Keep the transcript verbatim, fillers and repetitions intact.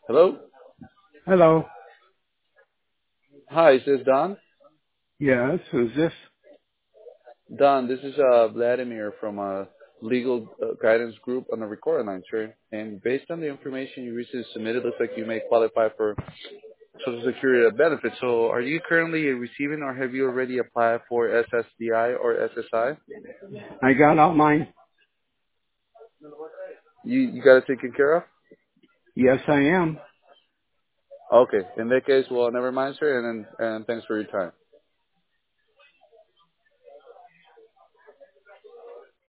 Hello? Hello. Hi, is this Don? Yes, who's this? Don, this is uh, Vladimir from uh, Legal uh, Guidance Group on the recording line, sir. And based on the information you recently submitted, looks like you may qualify for Social Security benefits. So are you currently receiving or have you already applied for S S D I or S S I? I got out mine. You, you got it taken care of? Yes, I am. Okay. In that case, well, never mind, sir, and, and thanks for your time.